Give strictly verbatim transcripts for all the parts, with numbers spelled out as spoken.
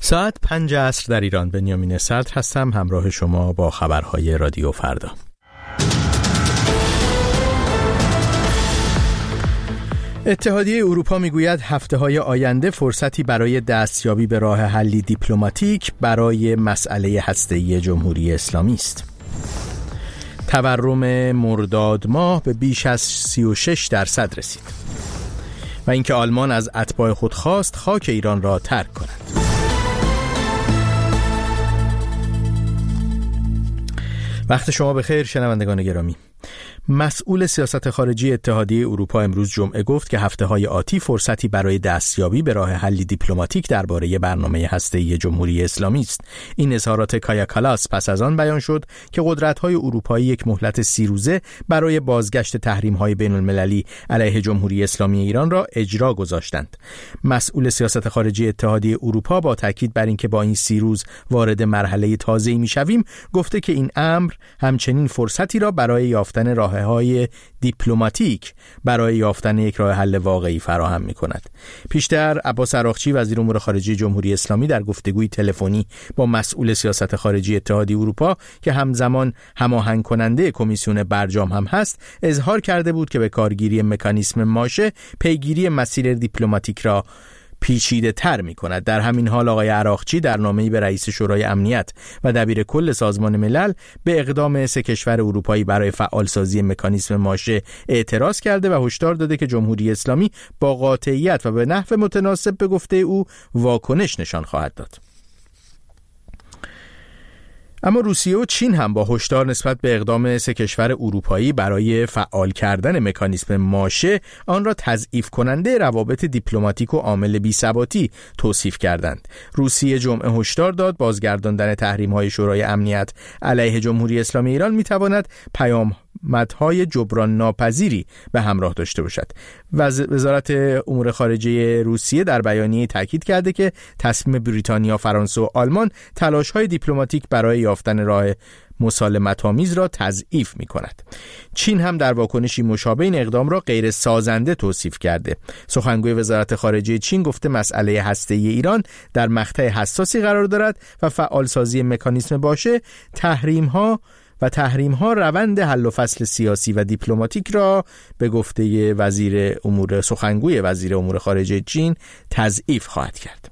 ساعت پنج عصر در ایران. بنیامین صدر هستم، همراه شما با خبرهای رادیو فردا. اتحادیه اروپا میگوید هفته‌های آینده فرصتی برای دستیابی به راه حلی دیپلماتیک برای مسئله هسته‌ای جمهوری اسلامی است. تورم مرداد ماه به بیش از سی و شش درصد رسید و اینکه آلمان از اتباع خود خواست خاک ایران را ترک کنند. وقت شما بخیر شنوندگان گرامی. مسئول سیاست خارجی اتحادیه اروپا امروز جمعه گفت که هفته‌های آتی فرصتی برای دستیابی به راه حلی دیپلماتیک درباره برنامه هسته‌ای جمهوری اسلامی است. این اظهارات کایا کالاس پس از آن بیان شد که قدرت‌های اروپایی یک مهلت سی روزه برای بازگشت تحریم‌های بین‌المللی علیه جمهوری اسلامی ایران را اجرا گذاشتند. مسئول سیاست خارجی اتحادیه اروپا با تاکید بر اینکه با این سی روز وارد مرحله تازه‌ای می‌شویم گفته که این امر همچنین فرصتی را برای یافتن راه های دیپلماتیک برای یافتن یک راه حل واقعی فراهم می‌کند. پیشتر عباس عراقچی وزیر امور خارجه جمهوری اسلامی در گفتگوی تلفنی با مسئول سیاست خارجی اتحادیه اروپا که همزمان هماهنگ کننده کمیسیون برجام هم هست اظهار کرده بود که به کارگیری مکانیسم ماشه پیگیری مسیر دیپلماتیک را پیچیده تر می کند. در همین حال آقای عراقچی در نامه‌ای به رئیس شورای امنیت و دبیر کل سازمان ملل به اقدام سه کشور اروپایی برای فعالسازی مکانیسم ماشه اعتراض کرده و هشدار داده که جمهوری اسلامی با قاطعیت و به نحو متناسب به گفته او واکنش نشان خواهد داد. اما روسیه و چین هم با هشدار نسبت به اقدام سه کشور اروپایی برای فعال کردن مکانیسم ماشه آن را تضعیف کننده روابط دیپلماتیک و عامل بی‌ثباتی توصیف کردند. روسیه جمعه هشدار داد بازگرداندن تحریم‌های شورای امنیت علیه جمهوری اسلامی ایران می‌تواند پیامدهای جبران ناپذیری به همراه داشته باشد. وزارت امور خارجه روسیه در بیانیه تاکید کرده که تصمیم بریتانیا، فرانسه و آلمان تلاش‌های دیپلماتیک برای یافتن راه مسالمت‌آمیز را تضعیف می‌کند. چین هم در واکنشی مشابه این اقدام را غیر سازنده توصیف کرده. سخنگوی وزارت خارجه چین گفته مسئله هسته‌ای ایران در مقطع حساسی قرار دارد و فعالسازی مکانیسم باشه تحریم‌ها و تحریم‌ها روند حل و فصل سیاسی و دیپلماتیک را به گفته وزیر امور سخنگوی وزیر امور خارجه چین تضعیف خواهد کرد.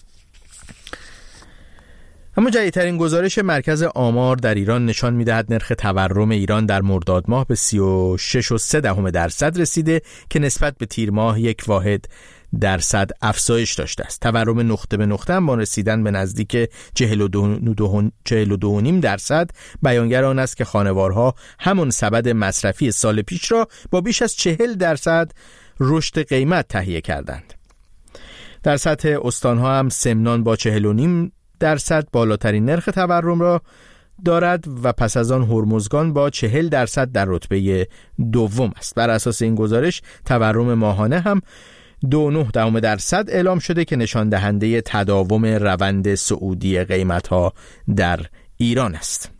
اما جدیدترین گزارش مرکز آمار در ایران نشان می‌دهد نرخ تورم ایران در مرداد ماه به سی و شش و سه دهم درصد رسیده که نسبت به تیر ماه یک واحد درصد افزایش داشته است. تورم نقطه به نقطه هم با رسیدن به نزدیک چهل و دو و نیم درصد بیانگر آن است که خانوارها همون سبد مصرفی سال پیش را با بیش از چهل درصد رشد قیمت تهیه کردند. در سطح استانها هم سمنان با چهل و نیم درصد بالاترین نرخ تورم را دارد و پس از آن هرمزگان با چهل درصد در رتبه دوم است. بر اساس این گزارش تورم ماهانه هم دو و نه دهم درصد اعلام شده که نشان دهنده تداوم روند صعودی قیمت‌ها در ایران است.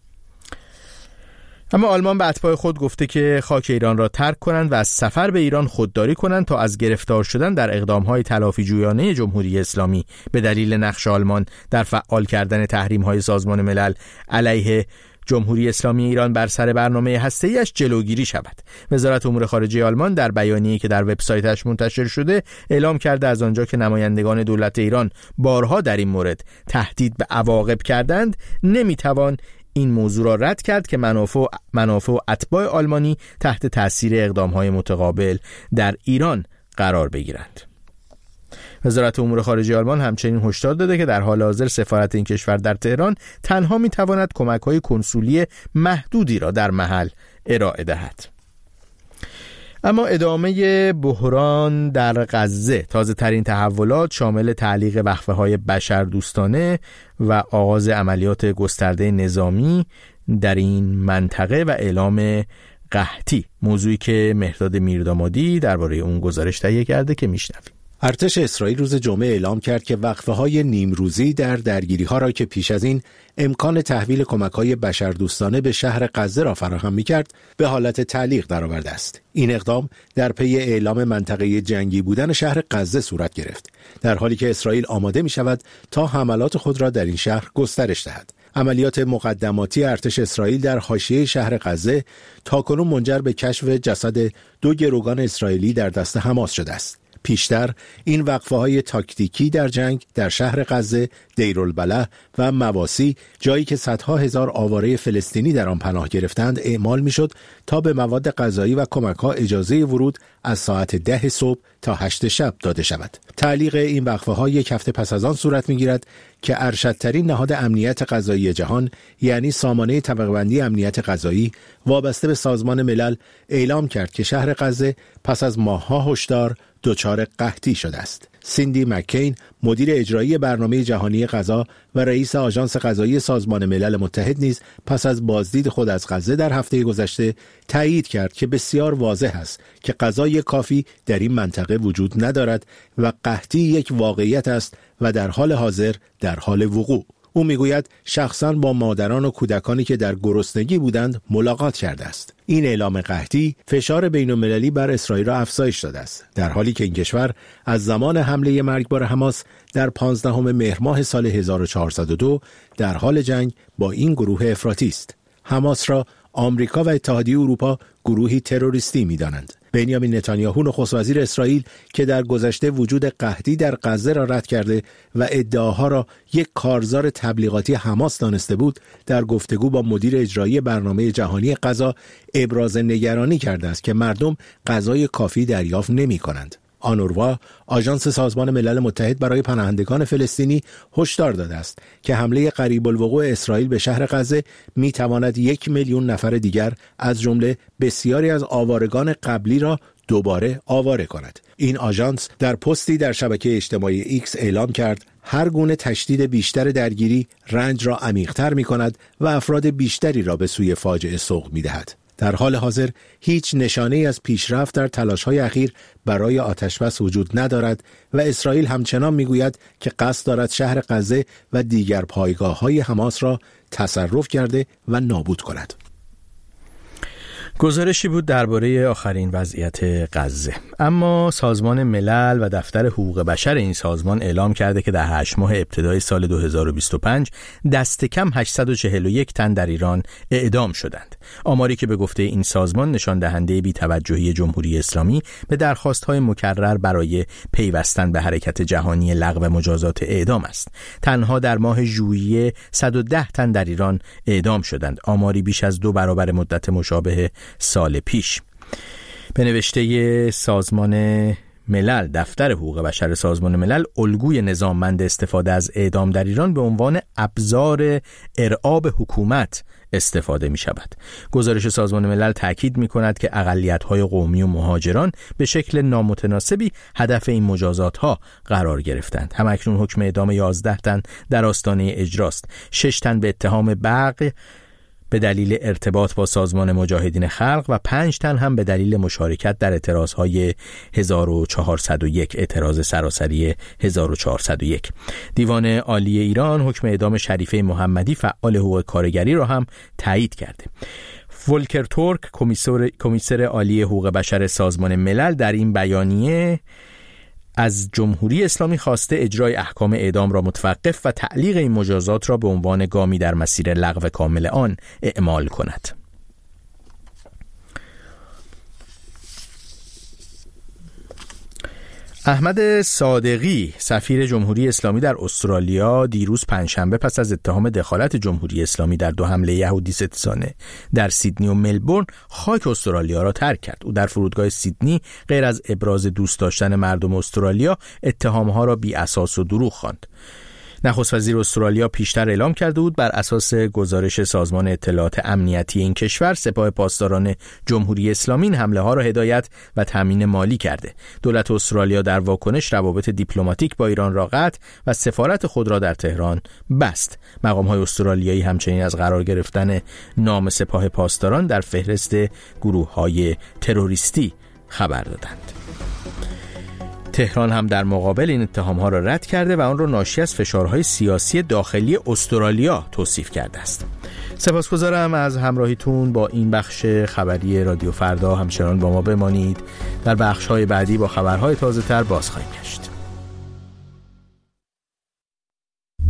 اما آلمان به اتباع خود گفته که خاک ایران را ترک کنند و از سفر به ایران خودداری کنند تا از گرفتار شدن در اقدام‌های تلافی جویانه جمهوری اسلامی به دلیل نقش آلمان در فعال کردن تحریم‌های سازمان ملل علیه جمهوری اسلامی ایران بر سر برنامه هسته‌ایش جلوگیری شود. وزارت امور خارجه آلمان در بیانیه‌ای که در وبسایتش منتشر شده اعلام کرده از آنجا که نمایندگان دولت ایران بارها در این مورد تهدید به عواقب کردند، نمیتوان این موضوع را رد کرد که منافع منافع و اتباع آلمانی تحت تاثیر اقدام‌های متقابل در ایران قرار بگیرند. وزارت امور خارجه آلمان همچنین هشدار داده که در حال حاضر سفارت این کشور در تهران تنها می‌تواند کمک‌های کنسولی محدودی را در محل ارائه دهد. اما ادامه بحران در غزه، تازه ترین تحولات شامل تعلیق وقفه‌های بشردوستانه و آغاز عملیات گسترده نظامی در این منطقه و اعلام قحطی، موضوعی که مهرداد میردامادی درباره اون گزارش تهیه کرده که میشنویم. ارتش اسرائیل روز جمعه اعلام کرد که وقفه‌های نیمروزی در درگیری‌ها را که پیش از این امکان تحویل کمک‌های بشردوستانه به شهر غزه را فراهم می‌کرد، به حالت تعلیق درآورده است. این اقدام در پی اعلام منطقه جنگی بودن شهر غزه صورت گرفت، در حالی که اسرائیل آماده می‌شود تا حملات خود را در این شهر گسترش دهد. عملیات مقدماتی ارتش اسرائیل در حاشیه شهر غزه تاکنون منجر به کشف جسد دو گروگان اسرائیلی در دست حماس شده است. پیشتر این وقفه‌های تاکتیکی در جنگ در شهر غزه، دیرالبلح و مواسی، جایی که صدها هزار آواره فلسطینی در آن پناه گرفتند، اعمال می‌شد تا به مواد غذایی و کمک‌ها اجازه ورود از ساعت ده صبح تا هشت شب داده شود. تعلیق این وقفه‌ها یک هفته پس از آن صورت می‌گیرد که ارشدترین نهاد امنیت غذایی جهان، یعنی سامانه طبقه‌بندی امنیت غذایی وابسته به سازمان ملل، اعلام کرد که شهر غزه پس از ماه‌ها هشدار دچار قحطی شده است. سیندی مککین، مدیر اجرایی برنامه جهانی غذا و رئیس آژانس غذایی سازمان ملل متحد، نیز پس از بازدید خود از غزه در هفته گذشته تایید کرد که بسیار واضح است که غذای کافی در این منطقه وجود ندارد و قحطی یک واقعیت است و در حال حاضر در حال وقوع. او میگوید شخصاً با مادران و کودکانی که در گرسنگی بودند ملاقات کرده است. این اعلام قحطی فشار بین‌المللی بر اسرائیل را افزایش داده است، در حالی که این کشور از زمان حمله مرگبار حماس در پانزدهم مهر ماه سال هزار و چهارصد و دو در حال جنگ با این گروه افراطی است. حماس را آمریکا و اتحادیه اروپا گروهی تروریستی می‌دانند. بنیامین نتانیاهو نخست وزیر اسرائیل که در گذشته وجود قحطی در غزه را رد کرده و ادعاها را یک کارزار تبلیغاتی حماس دانسته بود، در گفتگو با مدیر اجرایی برنامه جهانی غذا ابراز نگرانی کرده است که مردم غذای کافی دریافت نمی‌کنند. آنوروا، آژانس سازمان ملل متحد برای پناهندگان فلسطینی، هشدار داده است که حمله قریب الوقوع اسرائیل به شهر غزه می تواند یک میلیون نفر دیگر از جمله بسیاری از آوارگان قبلی را دوباره آواره کند. این آژانس در پستی در شبکه اجتماعی ایکس اعلام کرد هر گونه تشدید بیشتر درگیری رنج را عمیق‌تر می کند و افراد بیشتری را به سوی فاجعه سوق می دهد. در حال حاضر هیچ نشانه‌ای از پیشرفت در تلاش‌های اخیر برای آتشبس وجود ندارد و اسرائیل همچنان می‌گوید که قصد دارد شهر غزه و دیگر پایگاه‌های حماس را تصرف کرده و نابود کند. گزارشی بود درباره آخرین وضعیت غزه. اما سازمان ملل و دفتر حقوق بشر این سازمان اعلام کرده که در هشت ماه ابتدای سال دو هزار و بیست و پنج دست کم هشتصد و چهل و یک تن در ایران اعدام شدند. آماری که به گفته این سازمان نشان دهنده بی‌توجهی جمهوری اسلامی به درخواست‌های مکرر برای پیوستن به حرکت جهانی لغو مجازات اعدام است. تنها در ماه ژوئیه صد و ده تن در ایران اعدام شدند، آماری بیش از دو برابر مدت مشابه سال پیش. به نوشته سازمان ملل، دفتر حقوق بشر سازمان ملل الگوی نظاممند استفاده از اعدام در ایران به عنوان ابزار ارعاب حکومت استفاده می شود. گزارش سازمان ملل تاکید می کند که اقلیت‌های قومی و مهاجران به شکل نامتناسبی هدف این مجازات ها قرار گرفتند. همکنون حکم اعدام یازده تن در آستانه اجراست. شش تن به اتهام بغی به دلیل ارتباط با سازمان مجاهدین خلق و پنج تن هم به دلیل مشارکت در اعتراضهای هزار و چهارصد و یک، اعتراض سراسری هزار و چهارصد و یک. دیوان عالی ایران حکم اعدام شریفه محمدی فعال حقوق کارگری را هم تایید کرده. ولکر تورک، کمیسر کمیسر عالی حقوق بشر سازمان ملل، در این بیانیه از جمهوری اسلامی خواسته اجرای احکام اعدام را متوقف و تعلیق این مجازات را به عنوان گامی در مسیر لغو کامل آن اعمال کند. احمد صادقی، سفیر جمهوری اسلامی در استرالیا، دیروز پنجشنبه پس از اتهام دخالت جمهوری اسلامی در دو حمله یهودی ستیزانه در سیدنی و ملبورن، خاک استرالیا را ترک کرد. او در فرودگاه سیدنی غیر از ابراز دوست داشتن مردم استرالیا، اتهامها را بی اساس و دروغ خواند. نخست وزیر استرالیا پیشتر اعلام کرده بود بر اساس گزارش سازمان اطلاعات امنیتی این کشور، سپاه پاسداران جمهوری اسلامی این حمله ها را هدایت و تامین مالی کرده. دولت استرالیا در واکنش روابط دیپلماتیک با ایران را قطع و سفارت خود را در تهران بست. مقام های استرالیایی همچنین از قرار گرفتن نام سپاه پاسداران در فهرست گروه های تروریستی خبر دادند. تهران هم در مقابل این اتهام‌ها را رد کرده و آن را ناشی از فشارهای سیاسی داخلی استرالیا توصیف کرده است. سپاسگزارم از همراهیتون با این بخش خبری رادیو فردا. همچنان با ما بمانید. در بخش‌های بعدی با خبرهای تازه‌تر باز خواهیم گشت.